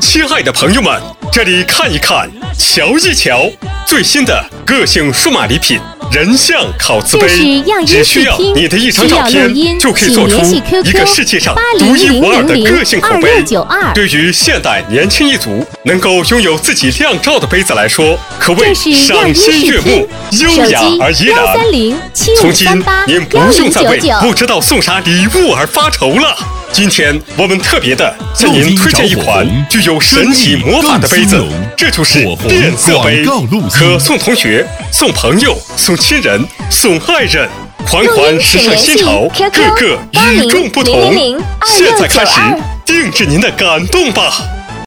亲爱的朋友们，这里看一看，瞧一瞧，最新的个性数码礼品人像烤瓷杯，只需要你的一张照片，就可以做出一个世界上独一无二的个性口碑。对于现代年轻一族，能够拥有自己亮照的杯子来说，可谓赏心悦目、优雅而怡然。从今您不用再为不知道送啥礼物而发愁了。今天我们特别的向您推荐一款具有神奇魔法的杯子，这就是变色杯，可送同学、送朋友、送亲人、送爱人，款款时尚新潮，个个与众不同。现在开始定制您的感动吧！